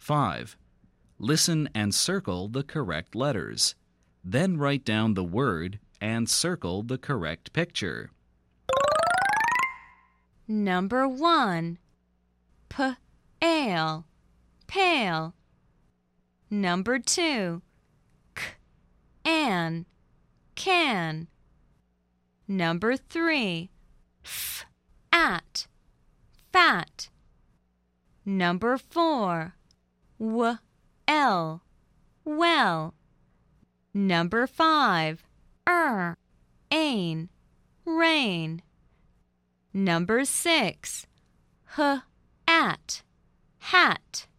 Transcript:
5. Listen and circle the correct letters. Then write down the word and circle the correct picture. Number 1. P-ale, pale. Number 2. K-an, can. Number 3. F-at, fat. Number 4. W-el, well. Number 5. Ain, rain. Number 6. H-at, hat.